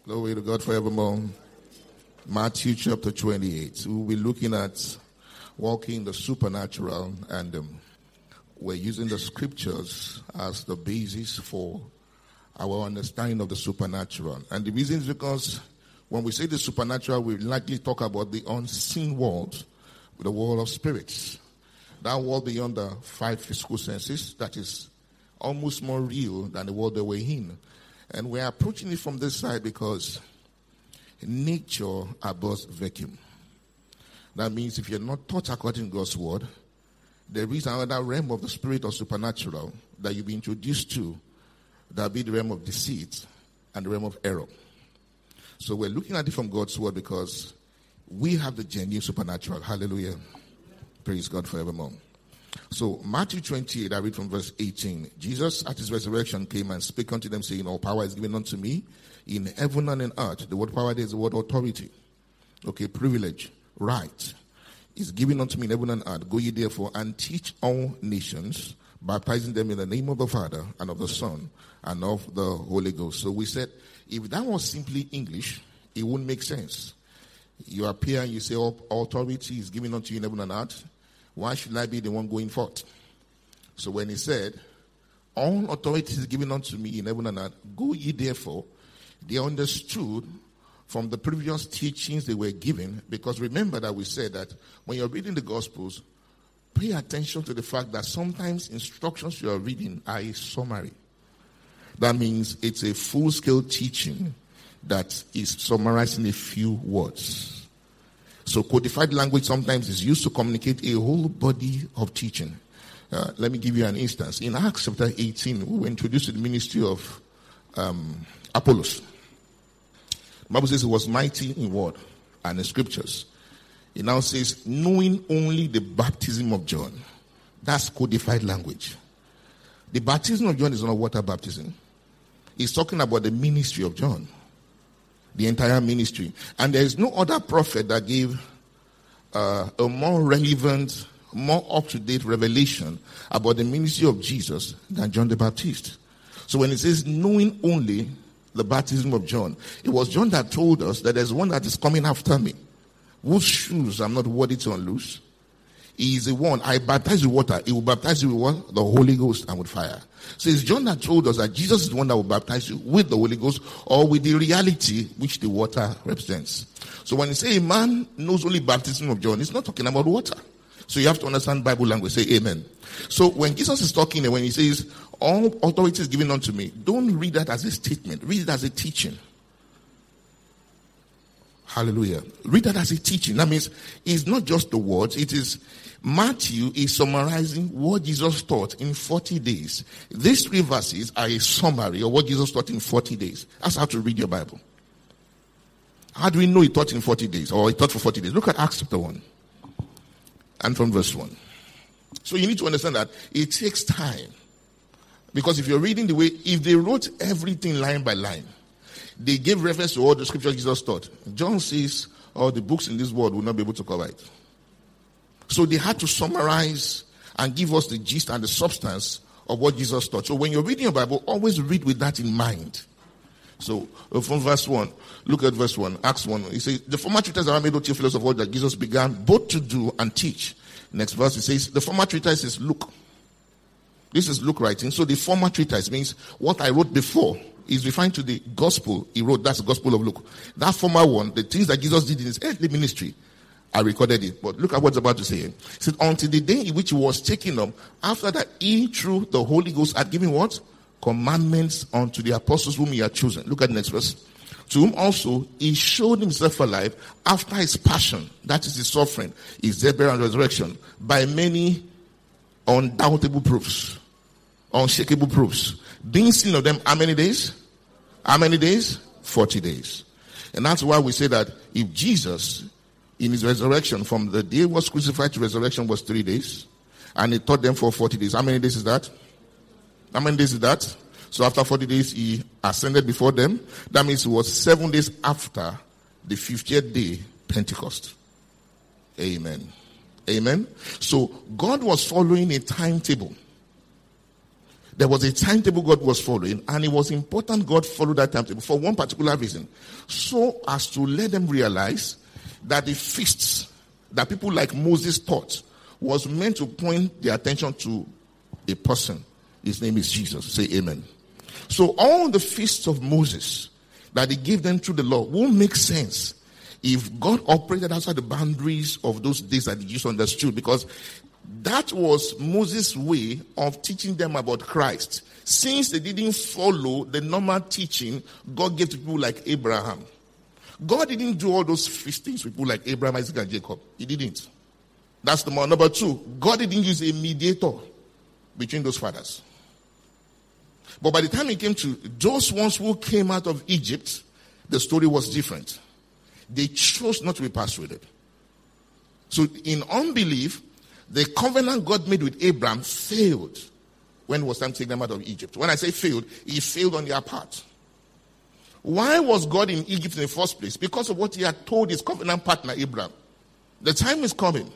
Glory to God forevermore. Matthew chapter 28. We'll be looking at walking the supernatural, and we're using the scriptures as the basis for our understanding of the supernatural. And the reason is because when we say the supernatural, we likely talk about the unseen world, the world of spirits. That world beyond the five physical senses, that is almost more real than the world that we're in. And we're approaching it from this side because nature abhors vacuum. That means if you're not taught according to God's word, there is another realm of the spirit or supernatural that you'll be introduced to. That'll be the realm of deceit and the realm of error. So we're looking at it from God's word because we have the genuine supernatural. Hallelujah. Praise God forevermore. So Matthew 28, I read from verse 18. Jesus at his resurrection came and spake unto them, saying, all power is given unto me in heaven and in earth. The word power there is the word authority. Okay, privilege, right. Is given unto me in heaven and earth. Go ye therefore and teach all nations, baptizing them in the name of the Father and of the Son and of the Holy Ghost. So we said, if that was simply English, it wouldn't make sense. You appear and you say, all authority is given unto you in heaven and earth. Why should I be the one going forth? So when he said, all authority is given unto me in heaven and earth, go ye therefore, they understood from the previous teachings they were given, because remember that we said that when you're reading the Gospels, pay attention to the fact that sometimes instructions you are reading are a summary. That means it's a full-scale teaching that is summarized in a few words. So codified language sometimes is used to communicate a whole body of teaching. Let me give you an instance. In Acts chapter 18, we were introduced to the ministry of Apollos. The Bible says he was mighty in word and in scriptures. It now says, knowing only the baptism of John. That's codified language. The baptism of John is not water baptism. He's talking about the ministry of John. The entire ministry. And there is no other prophet that gave a more relevant, more up-to-date revelation about the ministry of Jesus than John the Baptist. So when it says knowing only the baptism of John, it was John that told us that there's one that is coming after me, whose shoes I'm not worthy to unloose. He is the one, I baptize with water. He will baptize you with what? The Holy Ghost and with fire. So it's John that told us that Jesus is the one that will baptize you with the Holy Ghost or with the reality which the water represents. So when you say a man knows only baptism of John, it's not talking about water. So you have to understand Bible language. Say amen. So when Jesus is talking and when he says, all authority is given unto me, don't read that as a statement. Read it as a teaching. Hallelujah. Read that as a teaching. That means it's not just the words. It is Matthew is summarizing what Jesus taught in 40 days. These 3 verses are a summary of what Jesus taught in 40 days. That's how to read your Bible. How do we know he taught in 40 days or he taught for 40 days? Look at Acts chapter 1 and from verse 1. So you need to understand that it takes time. Because if you're reading the way, if they wrote everything line by line, they gave reference to all the scriptures Jesus taught. John says, all the books in this world will not be able to cover it. So they had to summarize and give us the gist and the substance of what Jesus taught. So when you're reading your Bible, always read with that in mind. So from verse 1, look at verse 1, Acts 1. He says, the former treatise are made of Theophilus of all that Jesus began both to do and teach. Next verse, he says, the former treatise is Luke. This is Luke writing. So the former treatise means what I wrote before is referring to the gospel he wrote. That's the gospel of Luke. That former one, the things that Jesus did in his earthly ministry, I recorded it. But look at what's about to say. He said, until the day in which he was taken up, after that he through the Holy Ghost had given what? Commandments unto the apostles whom he had chosen. Look at the next verse. To whom also he showed himself alive after his passion, that is his suffering, his death, burial, and resurrection, by many undoubtable proofs, unshakable proofs, being seen of them how many days? How many days? 40 days. And that's why we say that if Jesus, in his resurrection, from the day he was crucified to resurrection was 3 days, and he taught them for 40 days. How many days is that? How many days is that? So after 40 days, he ascended before them. That means it was 7 days after the 50th day, Pentecost. Amen. Amen. So God was following a timetable. There was a timetable God was following, and it was important God followed that timetable for one particular reason. So as to let them realize that the feasts that people like Moses taught was meant to point their attention to a person. His name is Jesus. Say amen. So all the feasts of Moses that he gave them through the law won't make sense if God operated outside the boundaries of those days that the Jews understood, because that was Moses' way of teaching them about Christ. Since they didn't follow the normal teaching God gave to people like Abraham. God didn't do all those feastings with people like Abraham, Isaac, and Jacob. He didn't. That's the one. Number two, God didn't use a mediator between those fathers. But by the time it came to those ones who came out of Egypt, the story was different. They chose not to be persuaded. So in unbelief, the covenant God made with Abraham failed when it was time to take them out of Egypt. When I say failed, it failed on their part. Why was God in Egypt in the first place? Because of what he had told his covenant partner Abraham. The time is coming.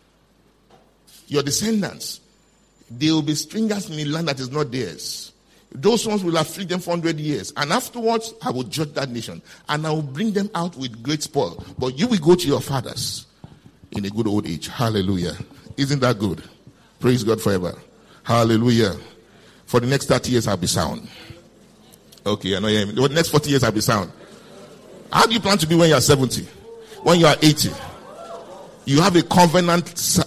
Your descendants, they will be strangers in a land that is not theirs. Those ones will afflict them for 100 years. And afterwards, I will judge that nation. And I will bring them out with great spoil. But you will go to your fathers in a good old age. Hallelujah. Isn't that good? Praise God forever. Hallelujah. For the next 30 years, I'll be sound. Okay, I know you hear me. For the next 40 years, I'll be sound. How do you plan to be when you are 70? When you are 80? You have a covenant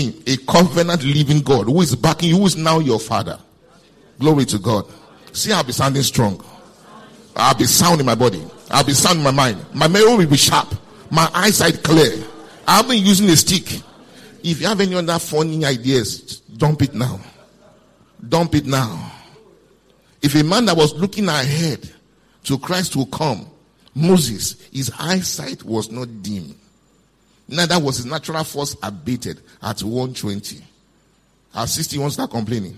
living God who is backing you, who is now your father. Glory to God. See, I'll be sounding strong. I'll be sound in my body. I'll be sound in my mind. My memory will be sharp. My eyesight clear. I've been using a stick. If you have any other funny ideas, dump it now. Dump it now. If a man that was looking ahead to Christ will come, Moses, his eyesight was not dim. Neither was his natural force abated at 120. At 60, he won't start complaining.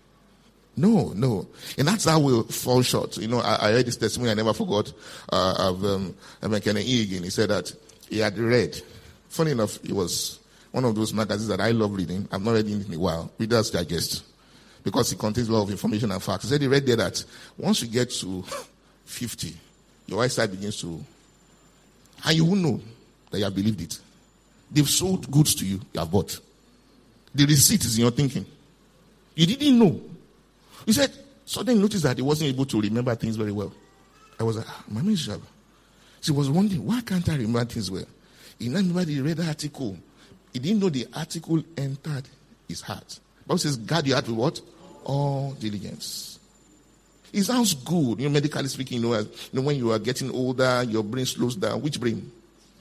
No. And that's how we'll fall short. You know, I heard this testimony I never forgot of Kenneth Hagin. He said that he had read. Funny enough, it was one of those magazines that I love reading. I've not read it in a while. Reader's Digest. Because it contains a lot of information and facts. He said he read there that once you get to 50, your eyesight begins to... And you won't know that you have believed it. They've sold goods to you, you have bought. The receipt is in your thinking. You didn't know. He said, suddenly noticed that he wasn't able to remember things very well. I was like, my miserable. She was wondering, why can't I remember things well? He read the article. He didn't know the article entered his heart. Bible says, guard your heart with what? All diligence. It sounds good, medically speaking. When you are getting older, your brain slows down. Which brain?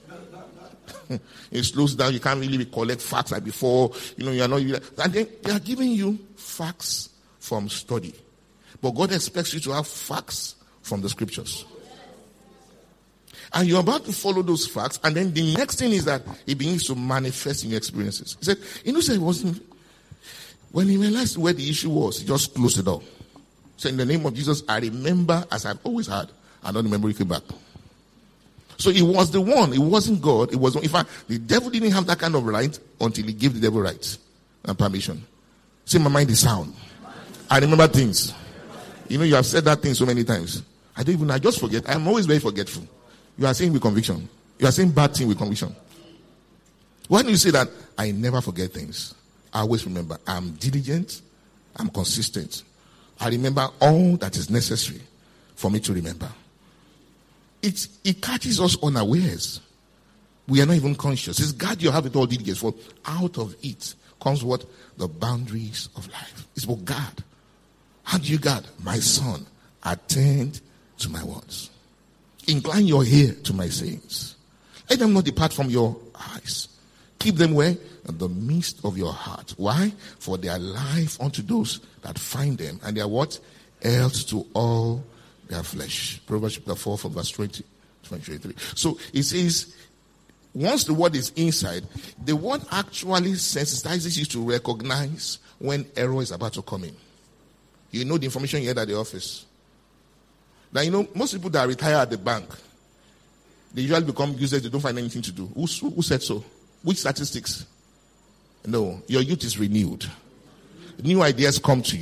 It slows down. You can't really collect facts like before. You are not. And then they are giving you facts from study, but God expects you to have facts from the scriptures. And you're about to follow those facts, and then the next thing is that it begins to manifest in your experiences. He said, it wasn't. When he realized where the issue was, he just closed the door. So in the name of Jesus, I remember as I've always had. I don't remember it came back. So it was the one. It wasn't God. It was. In fact, the devil didn't have that kind of right until he gave the devil rights and permission. See, my mind is sound. I remember things. You have said that thing so many times. I just forget. I'm always very forgetful. You are saying with conviction. You are saying bad thing with conviction. When you say that, I never forget things. I always remember. I'm diligent. I'm consistent. I remember all that is necessary for me to remember. It catches us unawares. We are not even conscious. It's God you have it all diligence for. Out of it comes what? The boundaries of life. It's about God. How do you guard? My son, attend to my words. Incline your ear to my sayings. Let them not depart from your eyes. Keep them where? In the midst of your heart. Why? For they are life unto those that find them. And they are what? Health to all their flesh. Proverbs chapter 4 from verse 20, 23. So it says, once the word is inside, the word actually sensitizes you to recognize when error is about to come in. You know the information you had at the office. Now, most people that retire at the bank, they usually become useless. They don't find anything to do. Who said so? Which statistics? No, your youth is renewed. New ideas come to you.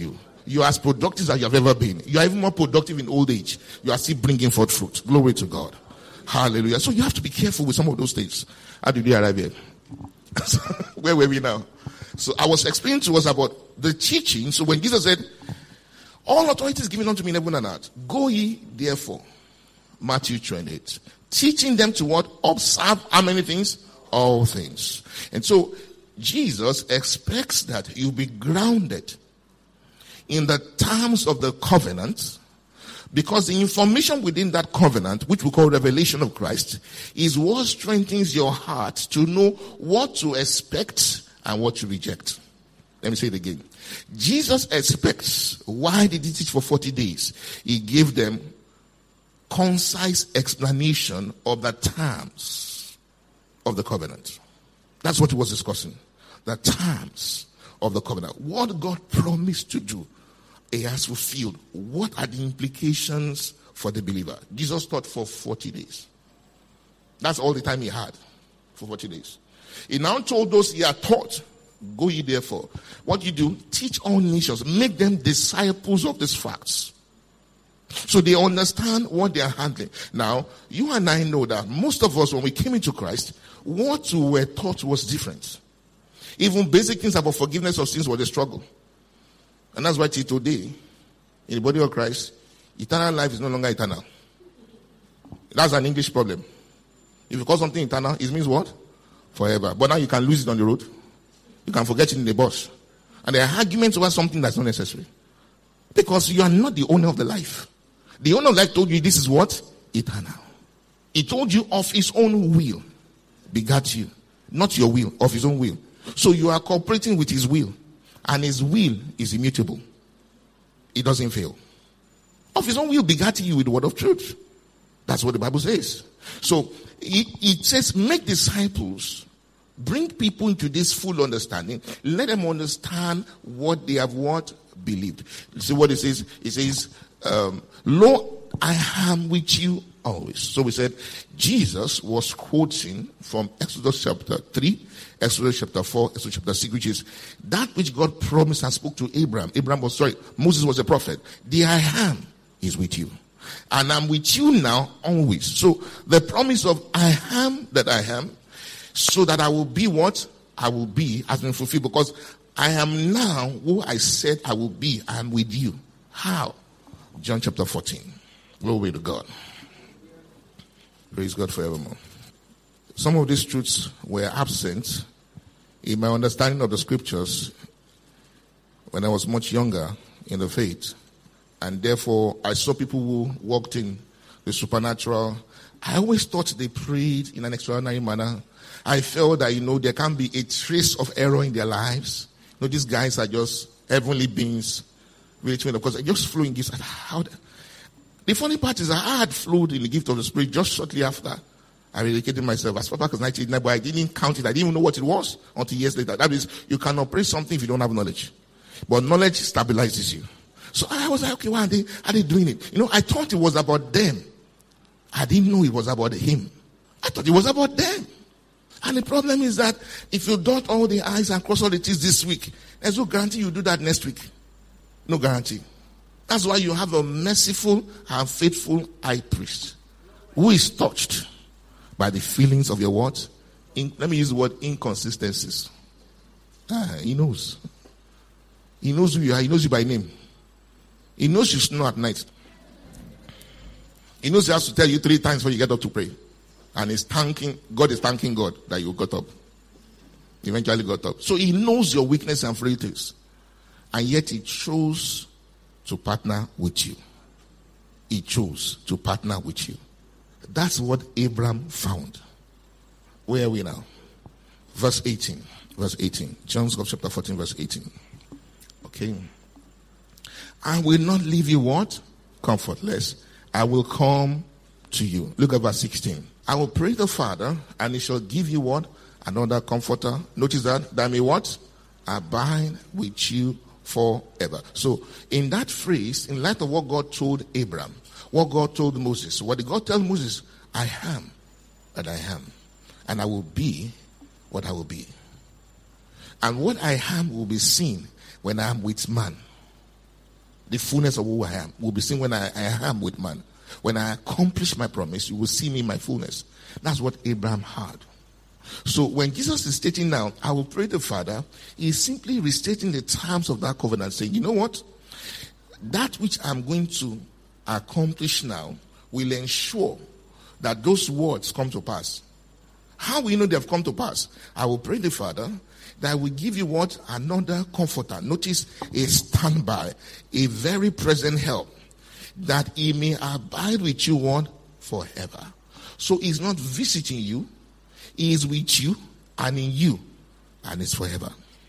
you are as productive as you have ever been. You are even more productive in old age. You are still bringing forth fruit. Glory to God. Hallelujah. So you have to be careful with some of those things. How did you arrive here? Where were we now? So I was explaining to us about the teaching. So when Jesus said, all authority is given unto me in heaven and earth. Go ye therefore. Matthew 28. Teaching them to what? Observe how many things? All things. And so Jesus expects that you be grounded in the terms of the covenant, because the information within that covenant, which we call revelation of Christ, is what strengthens your heart to know what to expect and what to reject. Let me say it again. Jesus expects. Why did he teach for 40 days? He gave them concise explanation of the terms of the covenant. That's what he was discussing. The terms of the covenant. What God promised to do, he has fulfilled. What are the implications for the believer? Jesus taught for 40 days. That's all the time he had, for 40 days. He now told those he had taught, go ye therefore. What you do, teach all nations, make them disciples of these facts. So they understand what they are handling. Now, you and I know that most of us, when we came into Christ, what we were taught was different. Even basic things about forgiveness of sins was a struggle. And that's why till today, in the body of Christ, eternal life is no longer eternal. That's an English problem. If you call something eternal, it means what? Forever. But now you can lose it on the road. You can forget it in the bus. And there are arguments over something that's not necessary. Because you are not the owner of the life. The owner of life told you this is what? Eternal. He told you of his own will begat you. Not your will, of his own will. So you are cooperating with his will. And his will is immutable. It doesn't fail. Of his own will begat you with the word of truth. That's what the Bible says. So it says, make disciples. Bring people into this full understanding. Let them understand what they have believed. See what it says? It says, Lord, I am with you always. So we said Jesus was quoting from Exodus chapter 3, Exodus chapter 4, Exodus chapter 6, which is that which God promised and spoke to Abraham. Moses was a prophet. The I am is with you. And I'm with you now always. So the promise of I am that I am, so that I will be what I will be, has been fulfilled, because I am now who I said I will be. I am with you. How? John chapter 14. Glory to God. Praise God forevermore. Some of these truths were absent in my understanding of the scriptures when I was much younger in the faith. And therefore, I saw people who walked in the supernatural. I always thought they prayed in an extraordinary manner. I felt that, there can be a trace of error in their lives. These guys are just heavenly beings. Really, because they just flew in gifts. The funny part is I had flowed in the gift of the Spirit just shortly after I rededicated myself. As far back as 1989, but I didn't count it. I didn't even know what it was until years later. That is, you cannot pray something if you don't have knowledge. But knowledge stabilizes you. So I was like, okay, why are they doing it? I thought it was about them. I didn't know it was about him. I thought it was about them. And the problem is that if you dot all the I's and cross all the T's this week, there's no guarantee you do that next week. No guarantee. That's why you have a merciful and faithful high priest who is touched by the feelings of your what? Let me use the word inconsistencies. He knows. He knows who you are. He knows you by name. He knows you snore at night. He knows he has to tell you 3 times when you get up to pray. And God is thanking God that you got up. Eventually got up. So he knows your weakness and frailties. And yet he chose to partner with you. He chose to partner with you. That's what Abraham found. Where are we now? Verse 18. Verse 18. John chapter 14, verse 18. Okay. I will not leave you what? Comfortless. I will come to you. Look at verse 16. I will pray the Father, and he shall give you what? Another comforter. Notice that may what? Abide with you forever. So, in that phrase, in light of what God told Abraham, what God told Moses, what did God tell Moses? I am that I am, and I will be what I will be. And what I am will be seen when I am with man. The fullness of who I am will be seen when I am with man. When I accomplish my promise, you will see me in my fullness. That's what Abraham had. So when Jesus is stating now, I will pray the Father, he is simply restating the terms of that covenant, saying, you know what? That which I'm going to accomplish now will ensure that those words come to pass. How will you know they have come to pass? I will pray the Father that I will give you what? Another comforter. Notice a standby, a very present help, that he may abide with you what? Forever. So he's not visiting you, he is with you and in you, and it's forever.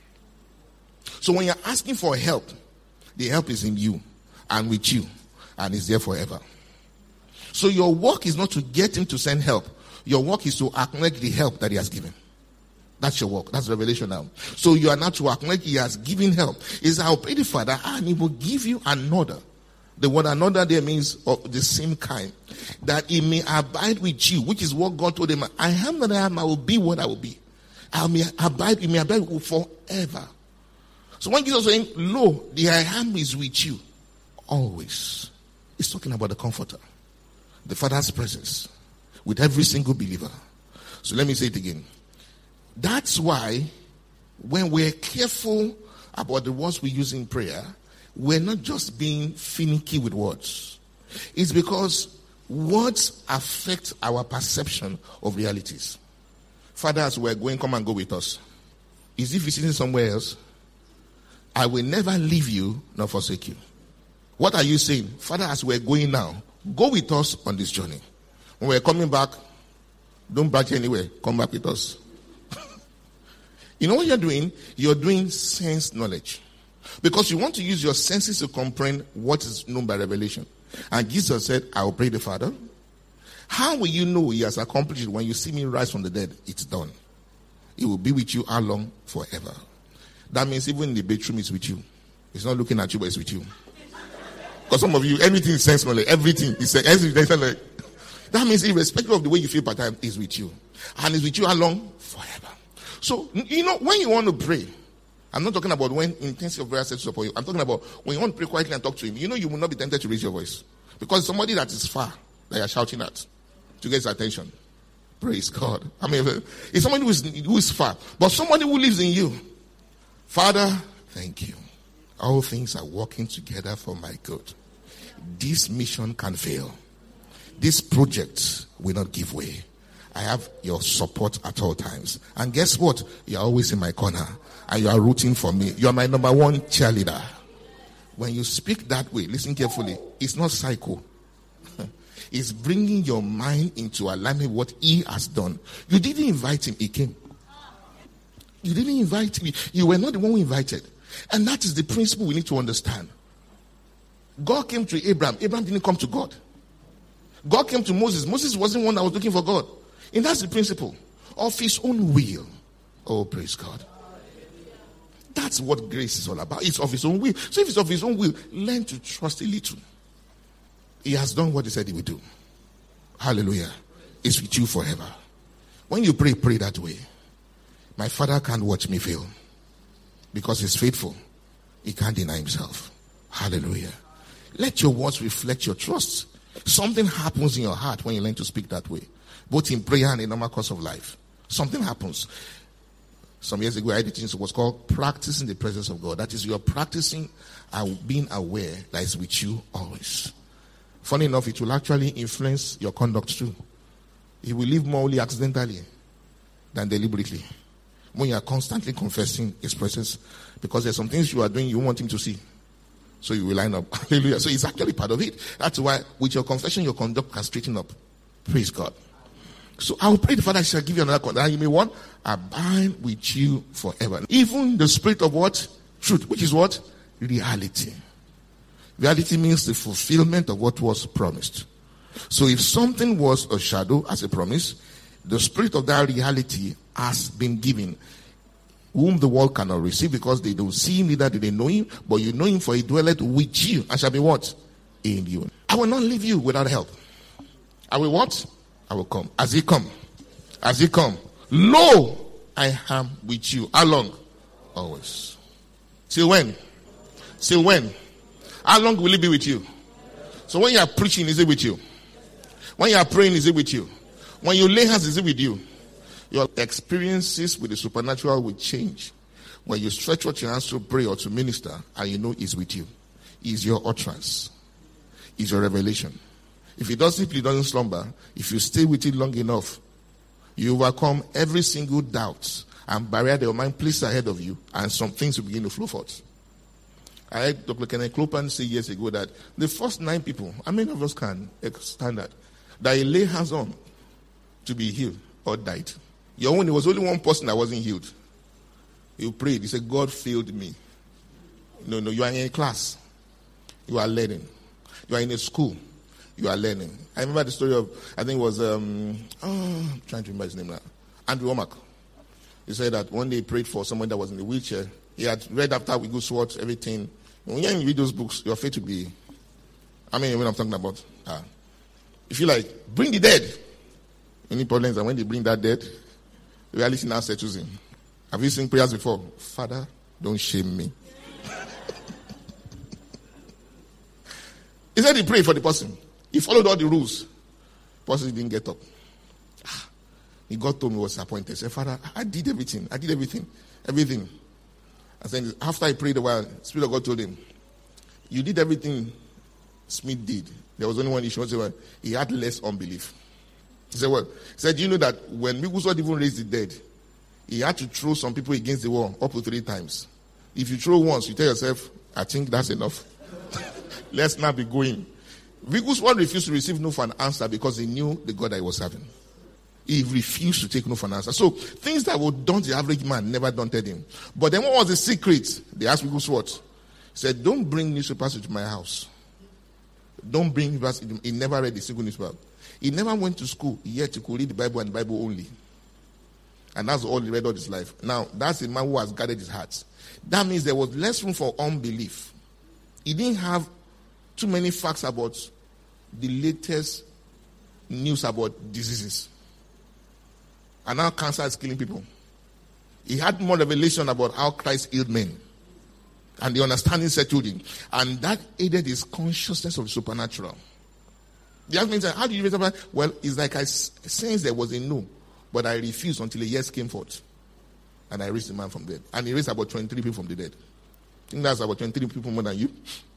So when you're asking for help, the help is in you and with you, and is there forever. So your work is not to get him to send help. Your work is to acknowledge the help that he has given. That's your work. That's revelation now. So you are not to acknowledge he has given help. Is I'll pray the Father and he will give you another. The word another there means of the same kind. That he may abide with you, which is what God told him. I am that I am, I will be what I will be. He may abide with you forever. So when Jesus is saying, lo, the I am is with you always. He's talking about the comforter. The Father's presence with every single believer. So let me say it again. That's why when we're careful about the words we use in prayer, we're not just being finicky with words. It's because words affect our perception of realities. Father, as we're going, come and go with us. Is he visiting somewhere else? I will never leave you nor forsake you. What are you saying? Father, as we're going now, go with us on this journey. When we're coming back, don't back anywhere. Come back with us. You know what you're doing? You're doing sense knowledge. Because you want to use your senses to comprehend what is known by revelation. And Jesus said, I will pray the Father. How will you know he has accomplished it when you see me rise from the dead? It's done. He will be with you how long? Forever. That means even in the bedroom it's with you. It's not looking at you, but it's with you. Because some of you, anything is sense knowledge. Everything is sense knowledge. That means irrespective of the way you feel part time, is with you. And it's with you how long? Forever. So, you know, when you want to pray, I'm not talking about when intensity of prayer sets to support you. I'm talking about when you want to pray quietly and talk to him. You know you will not be tempted to raise your voice. Because somebody that is far, that you're shouting at, to get his attention. Praise God. I mean, it's somebody who is far. But somebody who lives in you. Father, thank you. All things are working together for my good. This mission can fail. This project will not give way. I have your support at all times. And guess what? You're always in my corner. And you are rooting for me. You are my number one cheerleader. When you speak that way, listen carefully. It's not psycho. It's bringing your mind into alignment with what he has done. You didn't invite him. He came. You didn't invite me. You were not the one who invited. And that is the principle we need to understand. God came to Abraham. Abraham didn't come to God. God came to Moses. Moses wasn't one that was looking for God. And that's the principle of his own will. Oh, praise God. That's what grace is all about. It's of his own will. So if it's of his own will, learn to trust a little. He has done what he said he would do. Hallelujah. It's with you forever. When you pray, pray that way. My Father can't watch me fail. Because he's faithful. He can't deny himself. Hallelujah. Let your words reflect your trust. Something happens in your heart when you learn to speak that way. Both in prayer and in normal course of life. Something happens. Some years ago, I did things that was called practicing the presence of God. That is, you're practicing and being aware that it's with you always. Funny enough, it will actually influence your conduct too. You will live more only accidentally than deliberately. When you are constantly confessing his presence, because there's some things you are doing you want him to see. So you will line up. Hallelujah. So it's actually part of it. That's why with your confession, your conduct can straighten up. Praise God. So I will pray the Father shall give you another conduct. And you may what? Abide with you forever. Even the spirit of what? Truth. Which is what? Reality. Reality means the fulfillment of what was promised. So if something was a shadow as a promise, the spirit of that reality has been given, whom the world cannot receive because they don't see him, neither do they know him, but you know him, for he dwelleth with you and shall be what? In you. I will not leave you without help. I will what? I will come. As he come. As he come. Lo, I am with you. How long? Always. Till when? Till when? How long will it be with you? So when you are preaching, is it with you? When you are praying, is it with you? When you lay hands, is it with you? Your experiences with the supernatural will change when you stretch out your hands to pray or to minister, and you know it's with you. It's your utterance. It's your revelation. If it doesn't slumber, if you stay with it long enough, you overcome every single doubt and barrier that your mind places ahead of you, and some things will begin to flow forth. I heard Dr. Kenneth Copeland say years ago that the first 9 people, how many of us can stand that he lay hands on to be healed or died? There was only one person that wasn't healed. He prayed. He said, God failed me. No, you are in a class. You are learning. You are in a school. You are learning. I remember the story of, I think it was, I'm trying to remember his name now. Andrew Womack. He said that one day he prayed for someone that was in a wheelchair. He had read after we go SWOT, everything. When you read those books, your faith to be, what I'm talking about. If you like, bring the dead. Any problems, and when they bring that dead, reality now settles in. Have you seen prayers before? Father, don't shame me. He said he prayed for the person. He followed all the rules. The person didn't get up. He got told he was disappointed. He said, Father, I did everything. Everything. And then after he prayed a while, the Spirit of God told him, you did everything Smith did. There was only one issue. He had less unbelief. He said, what? He said, do you know that when Miguel even raised the dead, he had to throw some people against the wall up to 3 times. If you throw once, you tell yourself, I think that's enough. Let's not be going. Wigglesworth refused to receive no for an answer because he knew the God that he was serving. He refused to take no for an answer. So things that would daunt the average man never daunted him. But then what was the secret? They asked Wigglesworth. He said, don't bring newspapers to my house. Don't bring newspapers. He never read a single newspaper. He never went to school, yet he could read the Bible and the Bible only. And that's all he read all his life. Now, that's a man who has guarded his heart. That means there was less room for unbelief. He didn't have too many facts about the latest news about diseases. And now cancer is killing people. He had more revelation about how Christ healed men. And the understanding settled him. And that aided his consciousness of the supernatural. The other thing is, how did you raise up? Well, it's like I sensed there was a no. But I refused until a yes came forth. And I raised the man from dead. And he raised about 23 people from the dead. I think that's about 23 people more than you.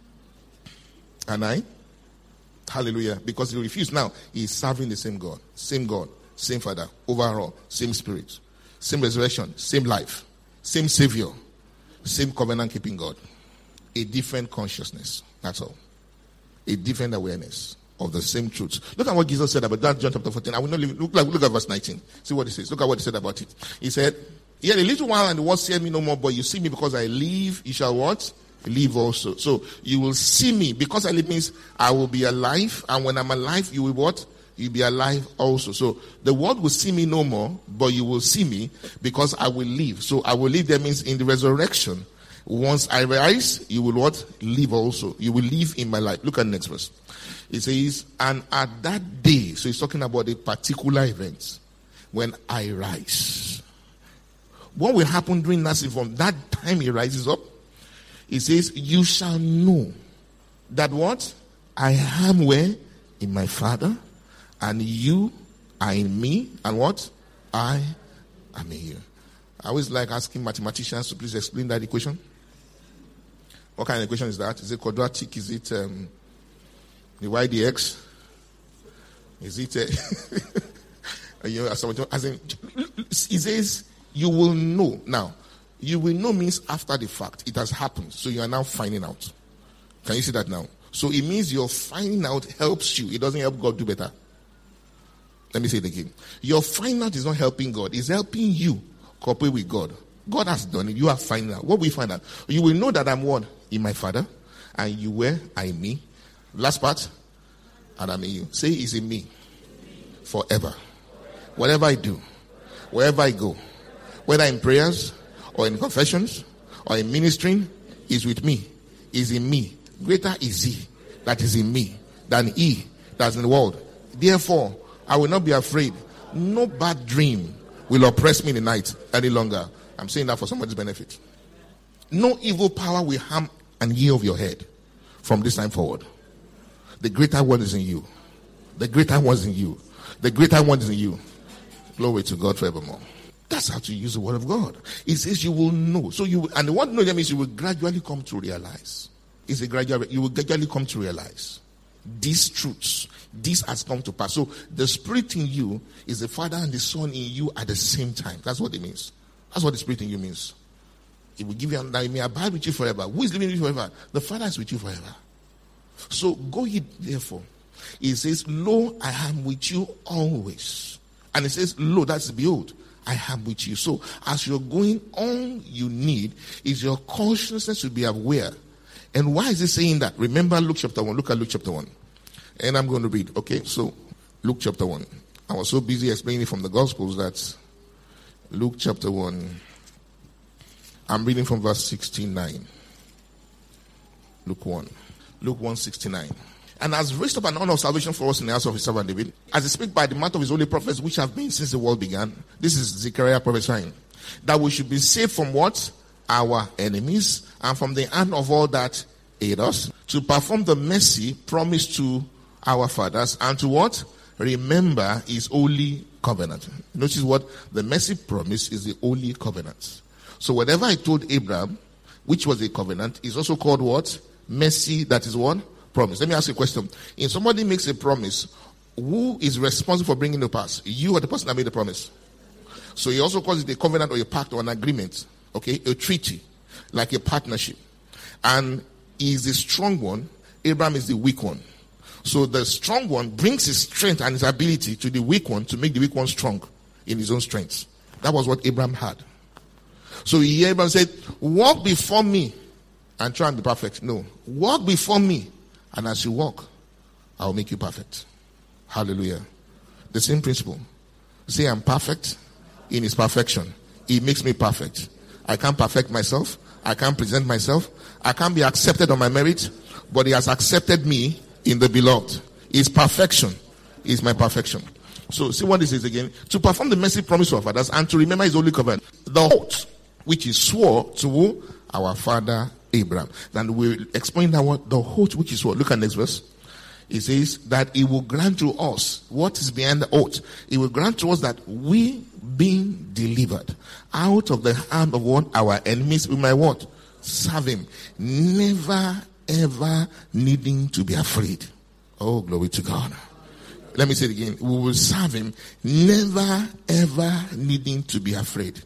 And I. Hallelujah. Because he refused. Now, he's serving the same God. Same God. Same Father. Overall. Same Spirit. Same resurrection. Same life. Same Savior. Same covenant-keeping God. A different consciousness. That's all. A different awareness of the same truth. Look at what Jesus said about that, John chapter 14. I will not leave. Look at verse 19. See what he says. Look at what he said about it. He said, yet a little while and the world see me no more, but you see me because I live, you shall what? Live also. So you will see me. Because I live means I will be alive, and when I'm alive, you will what? You'll be alive also. So the world will see me no more, but you will see me because I will live. So I will live, that means in the resurrection, once I rise, you will what? Live also. You will live in my life. Look at the next verse. It says, and at that day, so he's talking about a particular event, when I rise. What will happen during that from that time he rises up? It says, you shall know that what? I am where? In my Father, and you are in me, and what? I am in you. I always like asking mathematicians to please explain that equation. What kind of equation is that? Is it quadratic? Is it the y dx? Is it as in, it says you will know. Now, you will know means after the fact. It has happened. So you are now finding out. Can you see that now? So it means your finding out helps you. It doesn't help God do better. Let me say it again. Your finding out is not helping God. It's helping you cooperate with God. God has done it. You are finding out. What we find out? You will know that I'm one in my Father, and you were, I in me. Last part, and I'm in you. Say it's in me forever. Whatever I do, wherever I go, whether in prayers or in confessions or in ministering, is with me, is in me. Greater is he that is in me than he that's in the world. Therefore, I will not be afraid. No bad dream will oppress me in the night any longer. I'm saying that for somebody's benefit. No evil power will harm an hair of your head. from this time forward. The greater one is in you. The greater one is in you. The greater one is in you. Glory to God forevermore. That's how to use the word of God. It says you will know. So you, and the word know that means you will gradually come to realize. It's a gradual, you will gradually come to realize these truths. This has come to pass. So the Spirit in you is the Father and the Son in you at the same time. That's what it means. That's what the Spirit in you means. It will give you, that it may abide with you forever. Who is living with you forever? The Father is with you forever. So go ye therefore. It says, lo, I am with you always. And it says, lo, that's behold, I am with you. So as you're going on, you need is your consciousness to be aware. And why is it saying that? Remember Luke chapter 1. Look at Luke chapter 1. And I'm going to read. Okay, so Luke chapter 1. I was so busy explaining from the Gospels that Luke chapter 1, I'm reading from verse 69. Luke 1. Luke 1:69. And has raised up an honor of salvation for us in the house of his servant David, as he spake by the mouth of his holy prophets, which have been since the world began. This is Zechariah prophesying. That we should be saved from what? Our enemies, and from the hand of all that hate us, to perform the mercy promised to our fathers, and to what? Remember his holy covenant. Notice what? The mercy promise is the holy covenant. So whatever I told Abraham, which was a covenant, is also called what? Mercy, that is what? Promise. Let me ask you a question. If somebody makes a promise, who is responsible for bringing it to pass? You or the person that made the promise? So he also calls it a covenant or a pact or an agreement. Okay? A treaty. Like a partnership. And he is the strong one. Abraham is the weak one. So the strong one brings his strength and his ability to the weak one to make the weak one strong in his own strength. That was what Abraham had. So Abraham said, walk before me and try and be perfect. No. Walk before me, and as you walk, I will make you perfect. Hallelujah. The same principle. Say I'm perfect in his perfection. He makes me perfect. I can't perfect myself. I can't present myself. I can't be accepted on my merit, but he has accepted me in the beloved. His perfection is my perfection. So see what this is again. To perform the mercy promise to our fathers and to remember his holy covenant. The oath which he swore to our father Abraham. Then we'll explain that what the oath which he swore. Look at next verse. It says that he will grant to us what is behind the oath. He will grant to us that we being delivered out of the hand of what? Our enemies, we might what? Serve him. Never ever needing to be afraid. Oh, glory to God. Let me say it again. We will serve him, never ever needing to be afraid.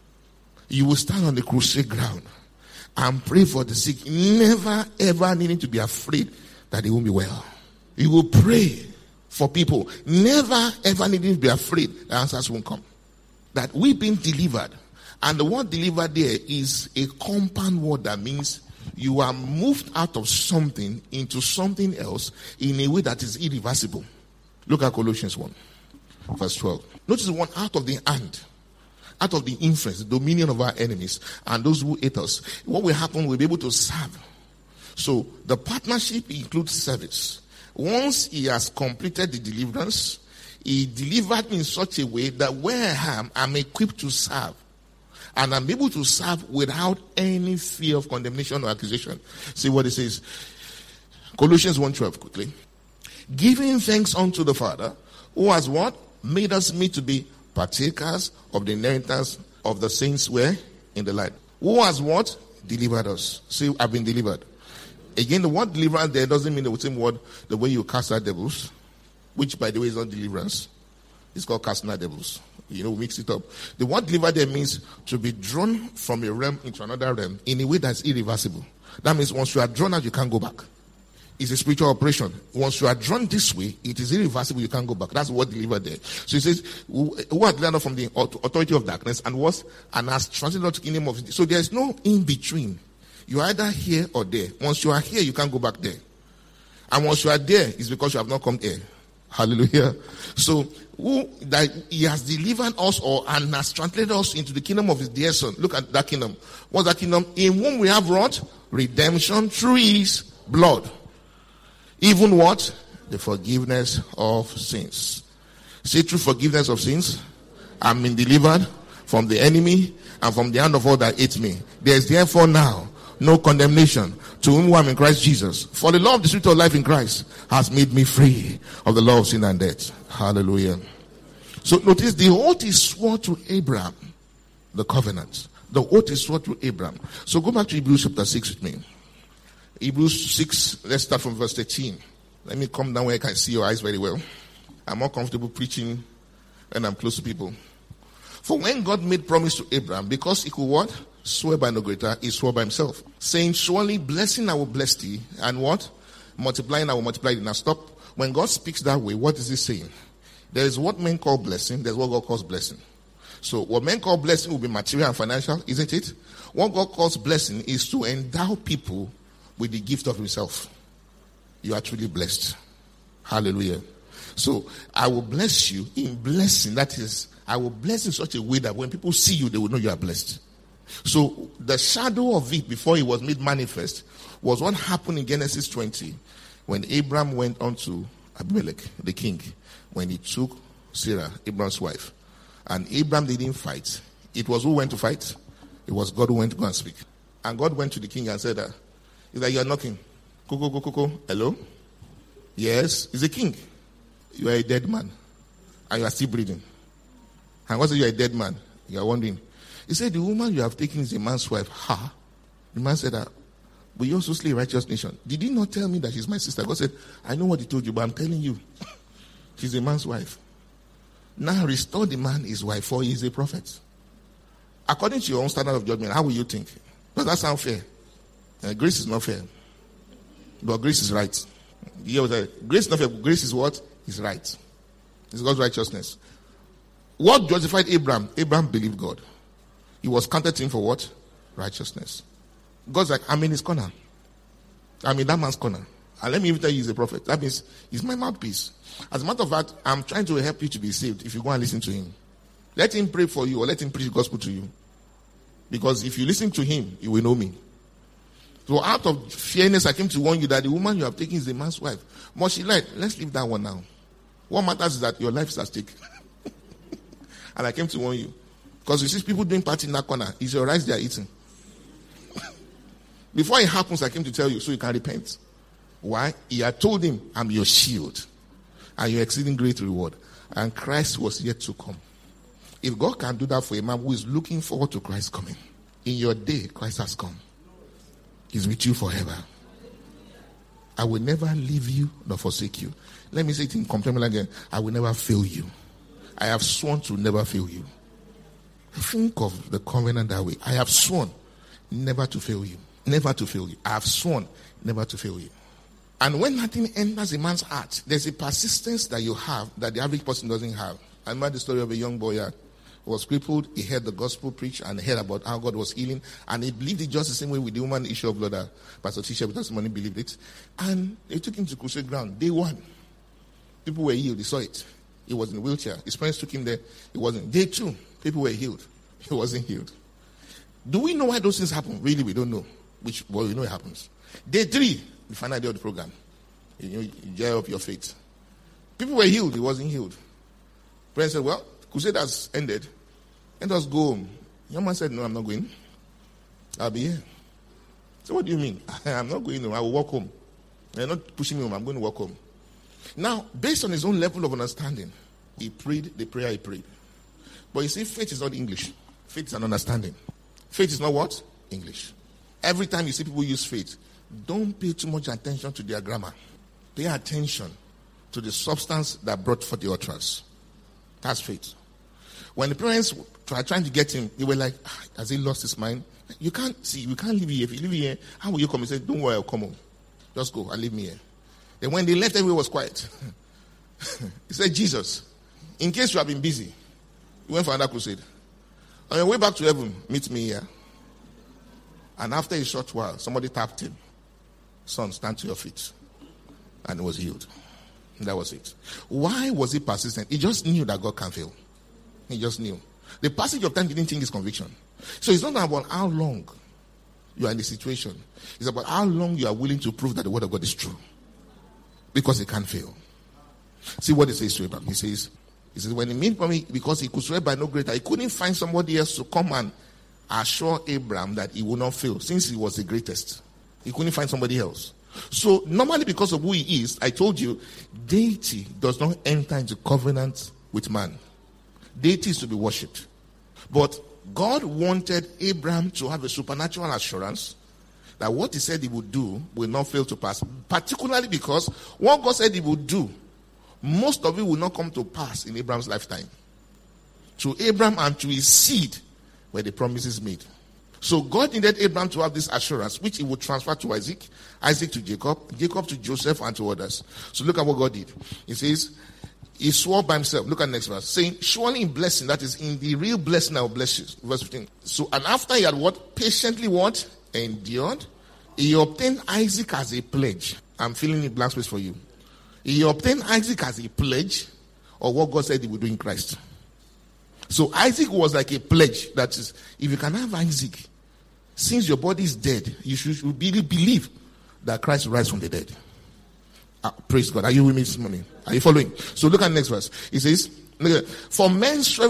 You will stand on the crusade ground and pray for the sick, never ever needing to be afraid that they won't be well. You will pray for people, never ever needing to be afraid the answers won't come. That we've been delivered. And the word delivered there is a compound word that means you are moved out of something into something else in a way that is irreversible. Look at Colossians 1, verse 12. Notice one, out of the hand, out of the influence, the dominion of our enemies and those who hate us. What will happen, we'll be able to serve. So the partnership includes service. Once he has completed the deliverance, he delivered me in such a way that where I am, I'm equipped to serve. And I'm able to serve without any fear of condemnation or accusation. See what it says. Colossians 1:12, quickly. Giving thanks unto the Father, who has what? Made us meet to be partakers of the inheritance of the saints where? In the light. Who has what? Delivered us. See, I've been delivered. Again, the word deliverance there doesn't mean the same word, the way you cast out devils, which by the way is not deliverance. It's called casting out devils. You know, mix it up. The word deliver there means to be drawn from a realm into another realm in a way that's irreversible. That means once you are drawn out, you can't go back. It's a spiritual operation. Once you are drawn this way, it is irreversible, you can't go back. That's what delivered there. So it says, who are delivered from the authority of darkness and was and has translated to the kingdom of. So there is no in between. You are either here or there. Once you are here, you can't go back there. And once you are there, it's because you have not come here. Hallelujah. So that he has delivered us and has translated us into the kingdom of his dear son. Look at that kingdom. What's that kingdom? In whom we have wrought redemption through his blood. Even what? The forgiveness of sins. Say through forgiveness of sins, I'm been delivered from the enemy and from the hand of all that hate me. There is therefore now no condemnation to whom I am in Christ Jesus. For the law of the Spirit of life in Christ has made me free of the law of sin and death. Hallelujah. So notice the oath is sworn to Abraham, the covenant. The oath is sworn to Abraham. So go back to Hebrews chapter 6 with me. Hebrews 6, let's start from verse 13. Let me come down where I can see your eyes very well. I'm more comfortable preaching when I'm close to people. For when God made promise to Abraham, because he could what? Swear by no greater, he swore by himself. Saying, surely blessing I will bless thee, and what? Multiplying I will multiply thee. Now stop. When God speaks that way, what is he saying? There is what men call blessing, there's what God calls blessing. So what men call blessing will be material and financial, isn't it? What God calls blessing is to endow people with the gift of himself. You are truly blessed. Hallelujah. So I will bless you in blessing. That is, I will bless in such a way that when people see you, they will know you are blessed. So the shadow of it before it was made manifest was what happened in Genesis 20 when Abraham went on to Abimelech, the king, when he took Sarah, Abraham's wife. And Abraham didn't fight. It was who went to fight? It was God who went to go and speak. And God went to the king and said, he's like, you are knocking. Go. Hello? Yes, he's a king. You are a dead man. And you are still breathing. And God said, you are a dead man. You are wondering. He said, the woman you have taken is a man's wife. Ha! The man said, but you also slay a righteous nation. Did he not tell me that she's my sister? God said, I know what he told you, but I'm telling you. She's a man's wife. Now restore the man his wife, for he is a prophet. According to your own standard of judgment, how will you think? Does that sound fair? Grace is not fair. But grace is right. Grace is not fair. Grace is what? Is right. It's God's righteousness. What justified Abraham? Abraham believed God. He was counted to him for what? Righteousness. God's like, I'm in his corner. I'm in that man's corner. And let me even tell you he's a prophet. That means he's my mouthpiece. As a matter of fact, I'm trying to help you to be saved if you go and listen to him. Let him pray for you or let him preach the gospel to you. Because if you listen to him, you will know me. So out of fairness, I came to warn you that the woman you have taken is a man's wife. But she lied. Let's leave that one now. What matters is that your life is at stake. And I came to warn you. Because you see people doing party in that corner. It's your rice they are eating. Before it happens, I came to tell you so you can repent. Why? He had told him, I'm your shield. And your exceeding great reward. And Christ was yet to come. If God can do that for a man who is looking forward to Christ coming, in your day, Christ has come. He's with you forever. I will never leave you nor forsake you. Let me say it in compliment again. I will never fail you. I have sworn to never fail you. Think of the covenant that way. I have sworn never to fail you. Never to fail you. I have sworn never to fail you. And when nothing enters a man's heart, there's a persistence that you have that the average person doesn't have. I remember the story of a young boy who was crippled. He heard the gospel preached and heard about how God was healing. And he believed it just the same way with the woman issue of blood that Pastor Tisha with testimony believed it. And they took him to crusade ground. Day one. People were healed. They saw it. He was in a wheelchair. His parents took him there. He wasn't. Day two. People were healed. He wasn't healed. Do we know why those things happen? Really, we don't know. Well, we know it happens. Day three. The final day of the program. You gel up your faith. People were healed. He wasn't healed. Parents said, well, crusade has ended. Let us go home. Young man said, no, I'm not going. I'll be here. So what do you mean? I'm not going home. I will walk home. They're not pushing me home. I'm going to walk home. Now, based on his own level of understanding, he prayed the prayer he prayed. But you see, faith is not English. Faith is an understanding. Faith is not what? English. Every time you see people use faith, don't pay too much attention to their grammar. Pay attention to the substance that brought forth the utterance. That's faith. When the parents were trying to get him, they were like, has he lost his mind? You can't live here. If you live here, how will you come? He said, don't worry, I'll come home. Just go and leave me here. Then when they left, everyone was quiet. He said, Jesus, in case you have been busy, you went for another crusade. On your way back to heaven, meet me here. And after a short while, somebody tapped him. Son, stand to your feet. And he was healed. That was it. Why was he persistent? He just knew that God can fail. He just knew. The passage of time didn't change his conviction. So it's not about how long you are in the situation. It's about how long you are willing to prove that the word of God is true. Because it can't fail. See what he says to Abraham. He says, when he made for me, because he could swear by no greater, he couldn't find somebody else to come and assure Abraham that he would not fail, since he was the greatest. He couldn't find somebody else. So normally, because of who he is, I told you, deity does not enter into covenant with man. Deity is to be worshipped. But God wanted Abraham to have a supernatural assurance that what he said he would do will not fail to pass. Particularly because what God said he would do, most of it will not come to pass in Abraham's lifetime. To Abraham and to his seed were the promises made. So God needed Abraham to have this assurance, which he would transfer to Isaac, Isaac to Jacob, Jacob to Joseph, and to others. So look at what God did. He says, he swore by himself. Look at the next verse. Saying, surely in blessing, that is in the real blessing I will bless you. Verse 15. So, and after he had what? Patiently what? Endured. He obtained Isaac as a pledge. I'm filling in blank space for you. He obtained Isaac as a pledge of what God said he would do in Christ. So Isaac was like a pledge. That is, if you can have Isaac, since your body is dead, you should really believe that Christ will rise from the dead. Praise God. Are you with me this morning? Are you following? So look at the next verse. It says, for men swear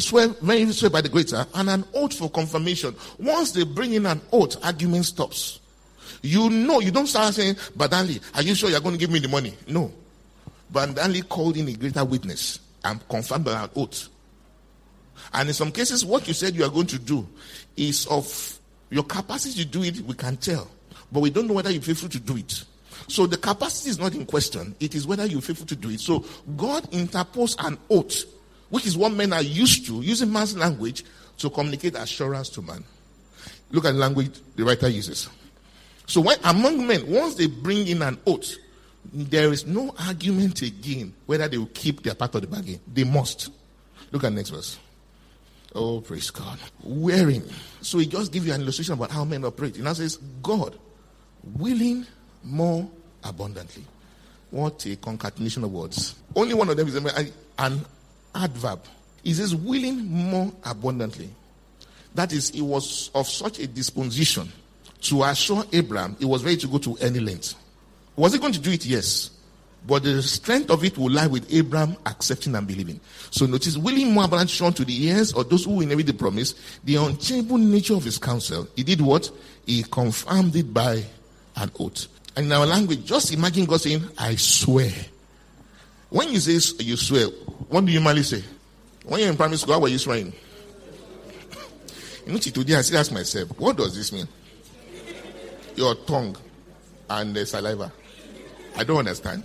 by the greater, and an oath for confirmation. Once they bring in an oath, argument stops. You know, you don't start saying, Badali, are you sure you're going to give me the money? No. Badali called in a greater witness and confirmed by an oath. And in some cases, what you said you are going to do is of your capacity to do it, we can tell. But we don't know whether you're faithful to do it. So the capacity is not in question. It is whether you're faithful to do it. So God interposed an oath, which is what men are used to, using man's language to communicate assurance to man. Look at the language the writer uses. So when among men, once they bring in an oath, there is no argument again whether they will keep their part of the bargain. They must. Look at the next verse. Oh, praise God. Wherein. So he just gives you an illustration about how men operate. He now says, God, willing more abundantly. What a concatenation of words. Only one of them is an adverb. He says, willing more abundantly. That is, he was of such a disposition to assure Abraham he was ready to go to any length. Was he going to do it? Yes. But the strength of it will lie with Abraham accepting and believing. So notice, willing more abundantly shown to the ears of those who inherit the promise, the unchangeable nature of his counsel. He did what? He confirmed it by an oath. And in our language, just imagine God saying, I swear. When you say you swear, what do you normally say? When you're in primary school, how were you swearing? You know, today I still ask myself, what does this mean? Your tongue and the saliva. I don't understand.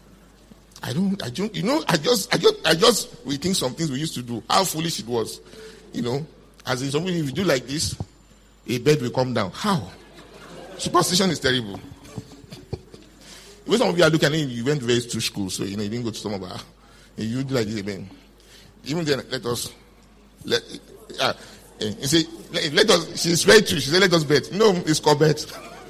I don't, you know, I just, we think some things we used to do, how foolish it was. You know, as in something, if you do like this, a bed will come down. How? Superstition is terrible. When some of you are looking at it, you went very to school, so you know, you didn't go to some of our, you do like this again. Even then, let us she's very true, she said, let us bet. No, it's called bet.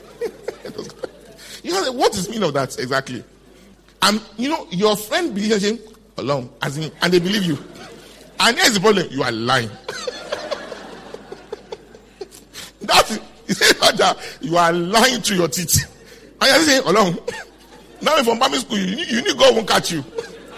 You know, what is the meaning of that exactly? And you know, your friend believes him alone, as in, and they believe you. And here's the problem: you are lying. That's it. He said that you are lying to your teeth. And you're saying alone. Now, if from primary school, you need God won't catch you.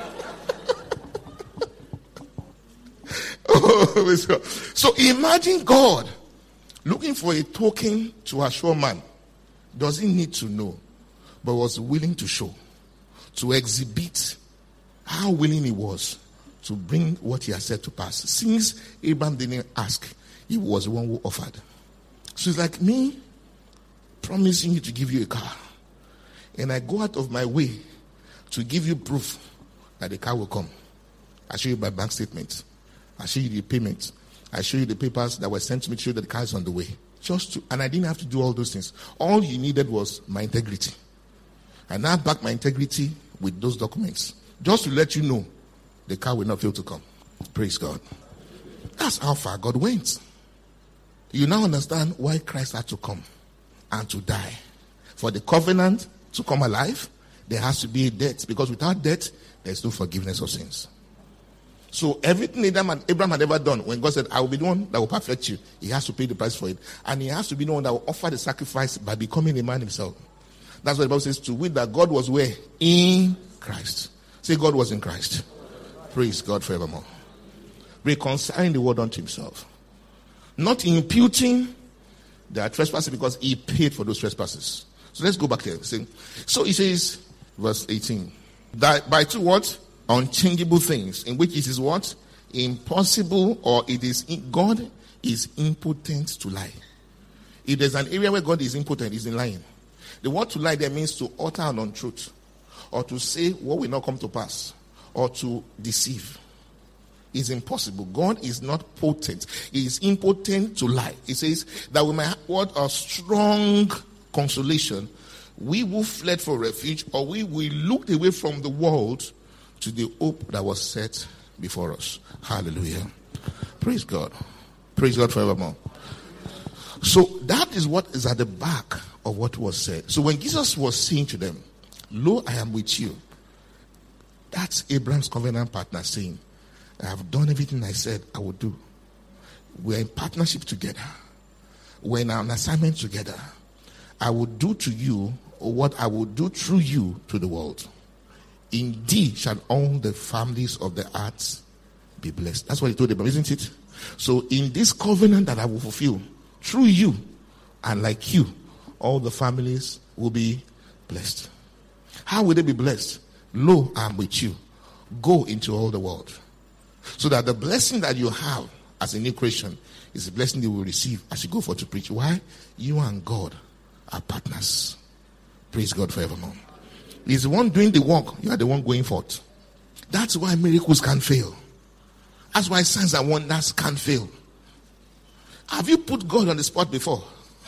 So imagine God looking for a token to assure man. Doesn't need to know, but was willing to show, to exhibit how willing he was to bring what he had said to pass. Since Abraham didn't ask, he was the one who offered. So it's like me promising you to give you a car, and I go out of my way to give you proof that the car will come. I show you my bank statement. I show you the payment. I show you the papers that were sent to me to show that the car is on the way. And I didn't have to do all those things. All you needed was my integrity. I now back my integrity with those documents, just to let you know the car will not fail to come. Praise God. That's how far God went. You now understand why Christ had to come and to die. For the covenant to come alive, there has to be a debt, because without debt, there's no forgiveness of sins. So everything Abraham had ever done, when God said, I will be the one that will perfect you, he has to pay the price for it. And he has to be the one that will offer the sacrifice by becoming a man himself. That's what the Bible says, to wit that God was where? In Christ. Say, God was in Christ. Praise God forevermore. Reconciling the world unto himself. Not imputing their trespasses, because he paid for those trespasses. So let's go back here. So he says, verse 18, that by two what? Unchangeable things, in which it is what? Impossible, or it is, God is impotent to lie. If there's an area where God is impotent, is in lying. The word to lie there means to utter an untruth, or to say what will not come to pass, or to deceive. It's impossible. God is not potent. He is impotent to lie. He says that we might have what? A strong consolation. We who fled for refuge, or we looked away from the world to the hope that was set before us. Hallelujah. Praise God. Praise God forevermore. So that is what is at the back of what was said. So when Jesus was saying to them, "Lo, I am with you," that's Abraham's covenant partner saying, I have done everything I said I would do. We're in partnership together. We're in an assignment together. I will do to you what I will do through you to the world. Indeed shall all the families of the earth be blessed. That's what he told them, isn't it? So in this covenant that I will fulfill, through you and like you, all the families will be blessed. How will they be blessed? Lo, I am with you. Go into all the world. So that the blessing that you have as a new creation is the blessing you will receive as you go forth to preach. Why? You and God are partners. Praise God forevermore. He's the one doing the work. You are the one going forth. That's why miracles can't fail. That's why signs and wonders can't fail. Have you put God on the spot before?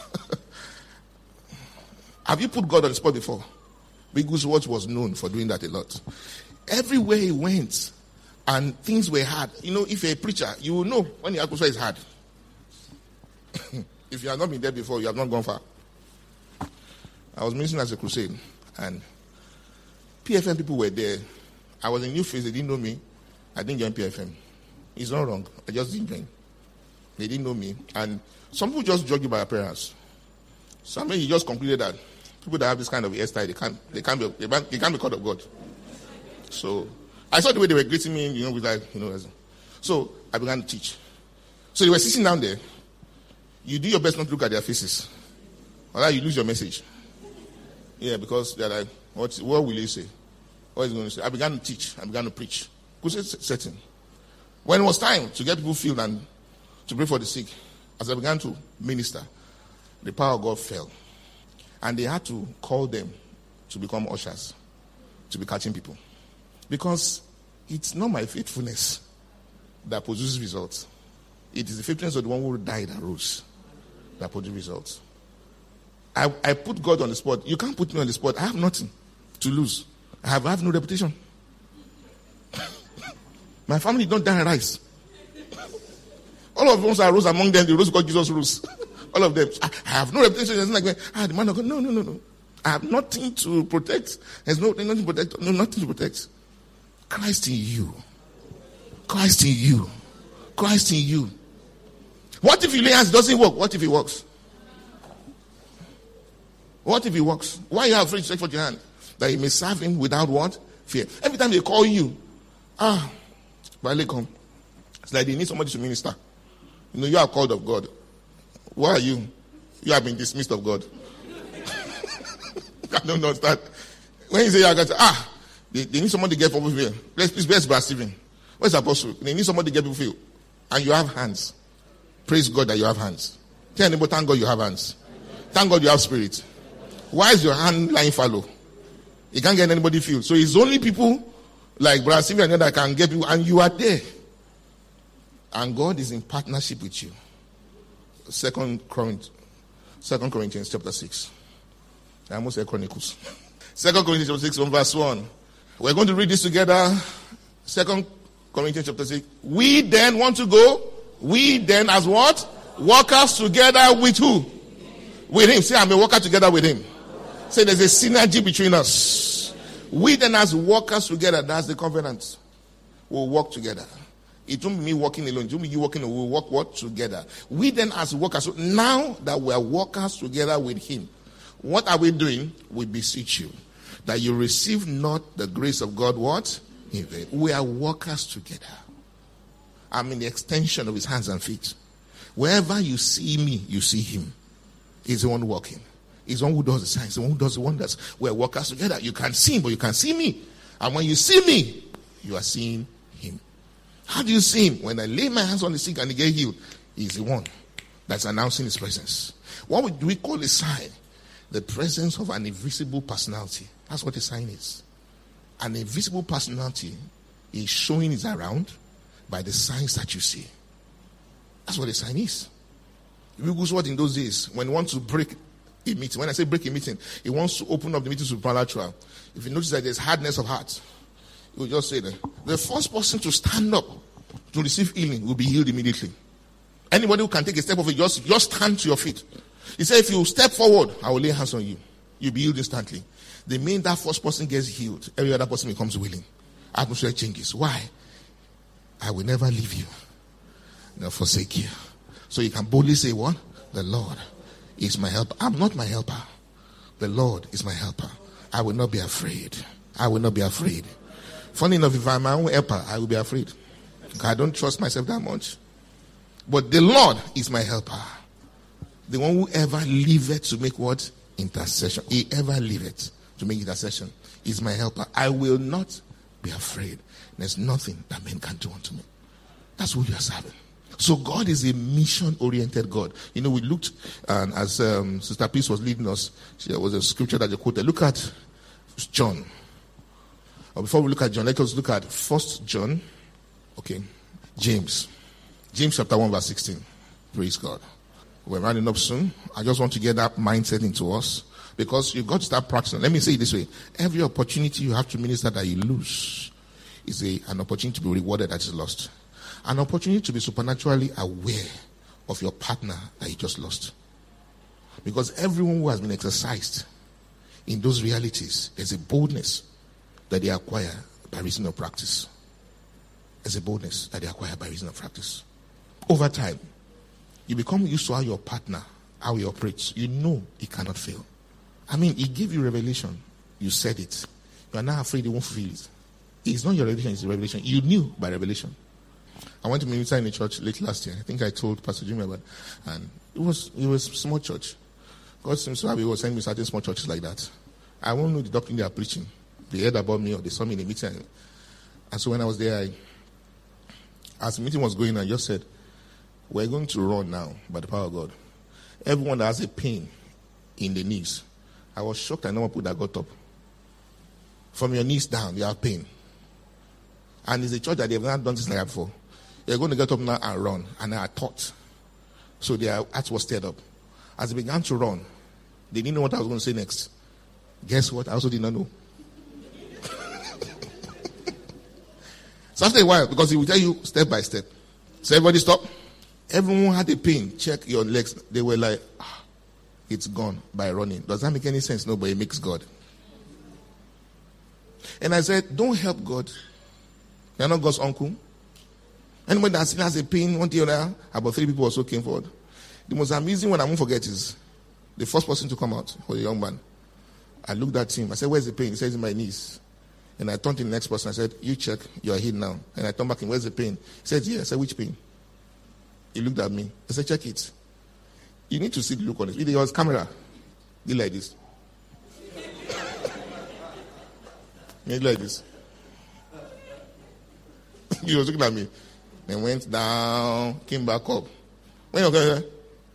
Have you put God on the spot before? Big Goose Watch was known for doing that a lot. Everywhere he went, and things were hard. You know, if you're a preacher, you will know when the atmosphere is hard. If you have not been there before, you have not gone far. I was ministering as a crusade, and PFM people were there. I was a new face, they didn't know me. I didn't join PFM. It's not wrong. I just didn't join. They didn't know me. And some people just judge you by appearance. Somebody he just concluded that people that have this kind of hairstyle, they can't be called of God. So I saw the way they were greeting me, with like, So I began to teach. So they were sitting down there. You do your best not to look at their faces, or else you lose your message. Yeah, because they're like, what will he say? What is he going to say? I began to teach. I began to preach. Crusade setting. When it was time to get people filled and to pray for the sick, as I began to minister, the power of God fell. And they had to call them to become ushers, to be catching people. Because it's not my faithfulness that produces results. It is the faithfulness of the one who died and rose that produces results. I put God on the spot. You can't put me on the spot. I have nothing to lose. I have no reputation. My family don't die and rise. All of us are rose among them. The rose because Jesus rose. All of them. I have no reputation. It's like, the man of God. No. I have nothing to protect. There's nothing to protect. No, nothing to protect. Christ in you. Christ in you. Christ in you. What if you lay hands, it doesn't work? What if it works? What if it works? Why are you afraid to stretch forth your hand? That you may serve him without what? Fear. Every time they call you, Walaikum. It's like they need somebody to minister. You are called of God. Why are you? You have been dismissed of God. I don't understand. When you say you are God, they need somebody to get people filled. Please, Brother Stephen. Where's the apostle? They need somebody to get people filled. And you have hands. Praise God that you have hands. Tell anybody, thank God you have hands. Thank God you have spirit. Why is your hand lying fallow? You can't get anybody filled. So it's only people like Brother Stephen and that can get people, and you are there. And God is in partnership with you. 2 Corinthians chapter 6. I almost said Chronicles. 2 Corinthians chapter 6 from verse 1. We're going to read this together. 2 Corinthians chapter 6. We then want to go. We then as what? Workers together with who? With him. Say, I'm a worker together with him. Say, there's a synergy between us. We then as workers together. That's the covenant. We'll work together. It won't be me working alone. It won't be you working alone. We'll work what? Together. We then as workers. So now that we are workers together with him, what are we doing? We beseech you that you receive not the grace of God what? In vain. We are workers together. I'm in the extension of his hands and feet. Wherever you see me, you see him. He's the one working. He's the one who does the signs, the one who does the wonders. We're workers together. You can see him, but you can see me. And when you see me, you are seeing him. How do you see him? When I lay my hands on the sick and they get healed, he's the one that's announcing his presence. What do we call a sign? The presence of an invisible personality. That's what a sign is. An invisible personality is showing is around by the signs that you see. That's what a sign is. Wigglesworth in those days, when he wants to break a meeting, when I say break a meeting, he wants to open up the meeting supernatural. If you notice that there's hardness of heart, he will just say that the first person to stand up to receive healing will be healed immediately. Anybody who can take a step of it, just stand to your feet. He said, if you step forward, I will lay hands on you. You'll be healed instantly. The minute that first person gets healed, every other person becomes willing. Atmosphere changes. Why? I will never leave you, nor forsake you. So you can boldly say what? The Lord is my helper. I'm not my helper. The Lord is my helper. I will not be afraid. I will not be afraid. Funny enough, if I'm my own helper, I will be afraid. I don't trust myself that much. But the Lord is my helper. The one who ever liveth to make what? Intercession. He ever liveth to make intercession is my helper. I will not be afraid. There's nothing that men can do unto me. That's who you are serving. So God is a mission-oriented God. You know, we looked, and as Sister Peace was leading us, there was a scripture that they quoted. Look at John. Or before we look at John, let us look at 1 John. Okay. James. James chapter 1 verse 16. Praise God. We're running up soon. I just want to get that mindset into us. Because you've got to start practicing. Let me say it this way. Every opportunity you have to minister that you lose is an opportunity to be rewarded that is lost. An opportunity to be supernaturally aware of your partner that you just lost. Because everyone who has been exercised in those realities, there's a boldness that they acquire by reason of practice. There's a boldness that they acquire by reason of practice. Over time, you become used to how your partner, how he operates. You know he cannot fail. I mean, he gave you revelation. You said it. You are now afraid he won't fulfill it. It's not your revelation, it's a revelation. You knew by revelation. I went to minister in a church late last year. I think I told Pastor Jimmy about it. And it was a small church. God seems to have he was sending me certain small churches like that. I won't know the doctrine they are preaching. They heard about me or they saw me in a meeting. And so when I was there, as the meeting was going, I just said, we're going to run now by the power of God. Everyone that has a pain in the knees. I was shocked I never put that got up. From your knees down, you have pain. And it's a church that they've not done this like that before. You're going to get up now and run. And I thought. So their heart was stirred up. As they began to run, they didn't know what I was going to say next. Guess what? I also did not know. So after a while, because he will tell you step by step. So everybody stop. Everyone had a pain. Check your legs. They were like, it's gone by running. Does that make any sense? No, but it makes God. And I said, don't help God. You're not God's uncle. Anybody that has a pain, one day or another, about 3 people also came forward. The most amazing one I won't forget is the first person to come out was a young man. I looked at him. I said, where's the pain? He said, it's in my knees. And I turned to the next person. I said, you check. You're healed now. And I turned back and where's the pain? He said, yeah. I said, which pain? He looked at me. I said, check it. You need to see the look on it. It was camera. He like this. He like this. He was looking at me. Then went down, came back up. When you okay,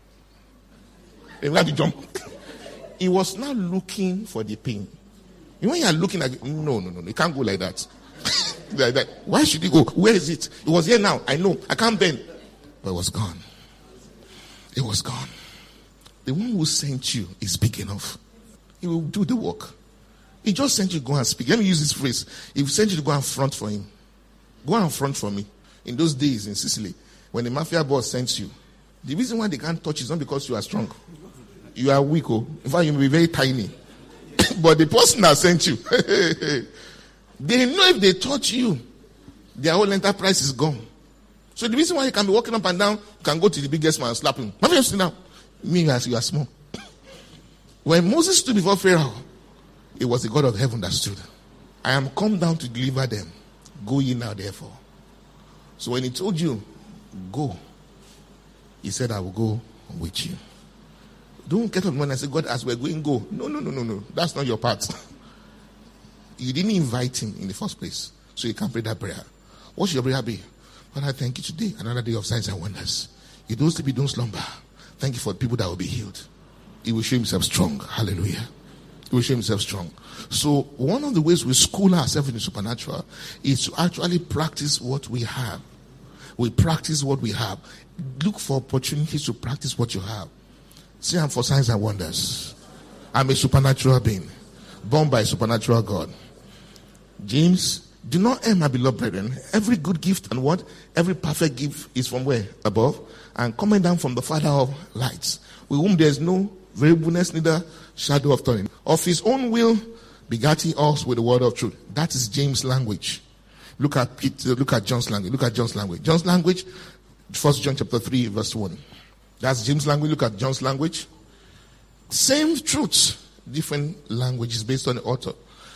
he had to jump. He was not looking for the pain. When you are looking at it, no, you can't go like that. Like that. Why should he go? Where is it? It was here now. I know. I can't bend. But it was gone. It was gone. The one who sent you is big enough. He will do the work. He just sent you to go and speak. Let me use this phrase. He sent you to go and front for him. Go and front for me. In those days in Sicily, when the mafia boss sends you, the reason why they can't touch you is not because you are strong. You are weak. Oh. In fact, you may be very tiny. But the person that sent you, they know if they touch you, their whole enterprise is gone. So the reason why you can be walking up and down, you can go to the biggest man and slap him. Have you seen now? Me as you are small. When Moses stood before Pharaoh, it was the God of heaven that stood. I am come down to deliver them. Go ye now therefore. So when he told you, go, He said, I will go with you. Don't get up when I say, God, as we're going, go. No. That's not your part. You didn't invite him in the first place, so you can't pray that prayer. What should your prayer be? Father, I thank you today, another day of signs and wonders. You don't sleep, you don't slumber. Thank you for the people that will be healed. He will show himself strong. Hallelujah. He will show himself strong. So one of the ways we school ourselves in the supernatural is to actually practice what we have. We practice what we have. Look for opportunities to practice what you have. Say, I'm for signs and wonders. I'm a supernatural being, born by a supernatural God. James, do not err, my beloved brethren. Every good gift and what? Every perfect gift is from where? Above. And coming down from the Father of lights, with whom there is no variableness, neither shadow of turning. Of his own will begat he us with the word of truth. That is James' language. Look at John's language. Look at John's language. John's language, 1 John chapter 3, verse 1. That's James' language. Look at John's language. Same truths, different languages based on the author.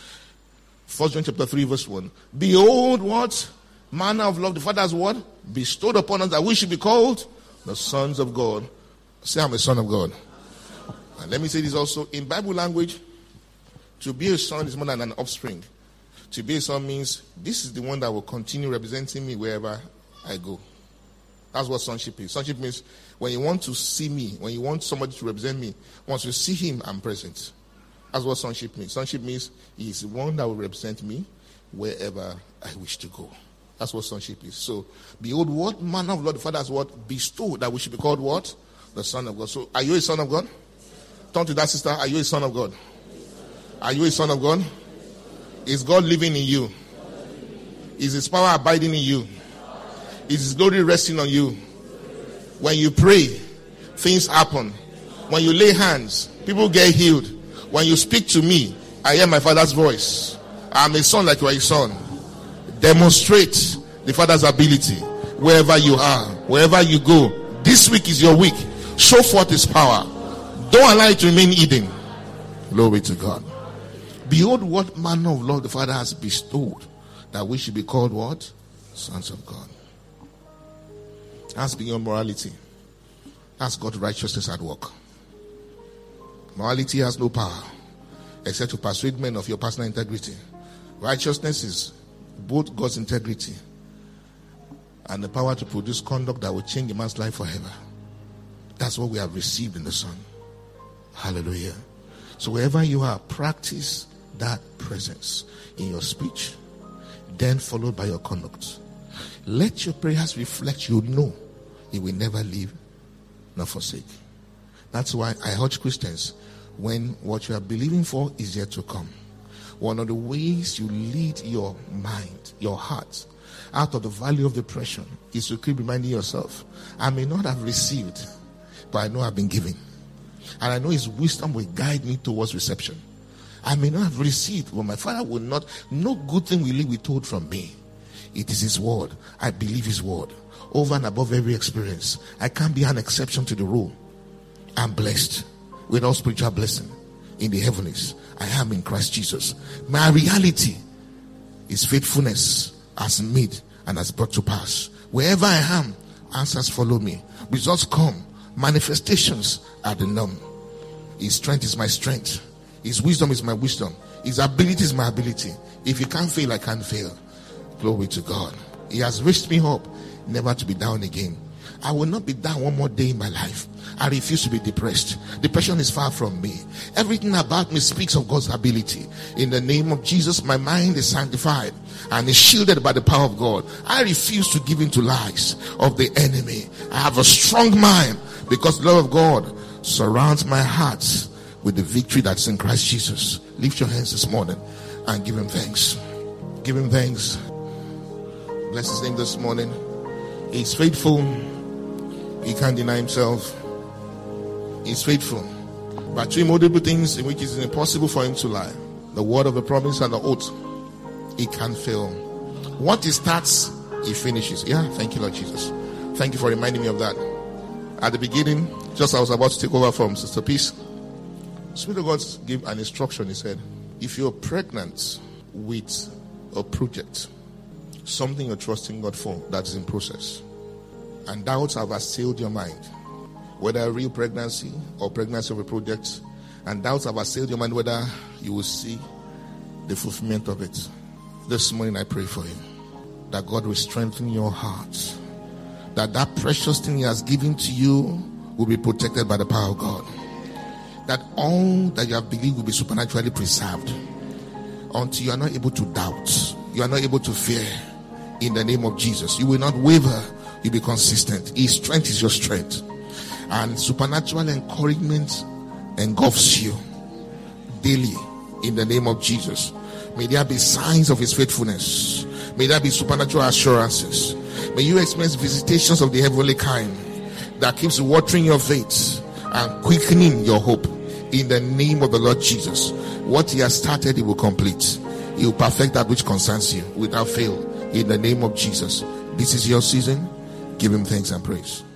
1 John chapter 3, verse 1. Behold, what manner of love the Father has what? Bestowed upon us, that we should be called the sons of God. Say, I'm a son of God. And let me say this also. In Bible language, to be a son is more than an offspring. To be a son means this is the one that will continue representing me wherever I go. That's what sonship is. Sonship means when you want to see me, when you want somebody to represent me, once you see him, I'm present. That's what sonship means. Sonship means he is the one that will represent me wherever I wish to go. That's what sonship is. So, behold, what manner of Lord the Father has what? Bestowed, that we should be called what? The Son of God. So, are you a son of God? Turn to that sister. Are you a son of God? Are you a son of God? Is God living in you? Is his power abiding in you? Is his glory resting on you? When you pray, things happen. When you lay hands, people get healed. When you speak to me, I hear my Father's voice. I'm a son like you are a son. Demonstrate the Father's ability wherever you are, wherever you go. This week is your week. Show forth his power. Don't allow it to remain hidden. Glory to God. Behold, what manner of love the Father has bestowed, that we should be called what? Sons of God. That's beyond morality. That's God's righteousness at work. Morality has no power except to persuade men of your personal integrity. Righteousness is both God's integrity and the power to produce conduct that will change a man's life forever. That's what we have received in the Son. Hallelujah. So wherever you are, practice that presence in your speech, then followed by your conduct. Let your prayers reflect you know he will never leave nor forsake. That's why I urge Christians, when what you are believing for is yet to come, one of the ways you lead your mind, your heart, out of the valley of depression is to keep reminding yourself, I may not have received, but I know I've been given. And I know his wisdom will guide me towards reception. I may not have received, but my Father will not, no good thing will he withhold from me. It is his word. I believe his word. Over and above every experience. I can't be an exception to the rule. I'm blessed with all spiritual blessing in the heavens. I am in Christ Jesus. My reality is faithfulness has made and has brought to pass. Wherever I am, answers follow me. Results come. Manifestations are the norm. His strength is my strength. His wisdom is my wisdom. His ability is my ability. If he can't fail, I can't fail. Glory to God. He has raised me up, never to be down again. I will not be down one more day in my life. I refuse to be depressed. Depression is far from me. Everything about me speaks of God's ability. In the name of Jesus, my mind is sanctified and is shielded by the power of God. I refuse to give in to lies of the enemy. I have a strong mind because the love of God surrounds my heart with the victory that's in Christ Jesus. Lift your hands this morning and give him thanks. Give him thanks. Bless his name this morning. He's faithful. He can't deny himself. He's faithful. But two immutable things in which it is impossible for him to lie: the word of the promise and the oath. He can't fail. What he starts, he finishes. Yeah, thank you, Lord Jesus. Thank you for reminding me of that. At the beginning, just as I was about to take over from Sister Peace, Spirit of God gave an instruction. He said, if you're pregnant with a project, something you're trusting God for that's in process, and doubts have assailed your mind, whether a real pregnancy or pregnancy of a project, and doubts have assailed your mind whether you will see the fulfillment of it. This morning I pray for you that God will strengthen your heart, that precious thing He has given to you will be protected by the power of God, that all that you have believed will be supernaturally preserved until you are not able to doubt, you are not able to fear. In the name of Jesus, you will not waver, you'll be consistent. His strength is your strength, and supernatural encouragement engulfs you daily in the name of Jesus. May there be signs of His faithfulness. May there be supernatural assurances. May you experience visitations of the heavenly kind that keeps watering your faith and quickening your hope in the name of the Lord Jesus. What He has started, He will complete. He will perfect that which concerns you without fail in the name of Jesus. This is your season. Give Him thanks and praise.